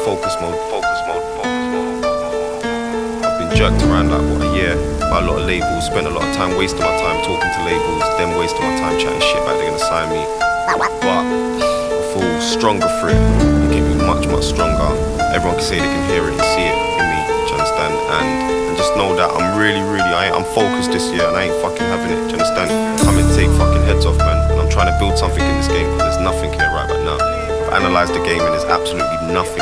focus mode. I've been jerked around like what, a year by a lot of labels, spent a lot of time wasting my time talking to labels, them wasting my time chatting shit about they're gonna sign me. But I feel stronger for it. It get me much stronger. Everyone can say they can hear it and see it in me, do you understand? And just know that I'm really, I'm focused this year and I ain't fucking having it, do you understand? I'm coming to take fucking heads off, man. And I'm trying to build something in this game because there's nothing here right now. I've analysed the game and there's absolutely nothing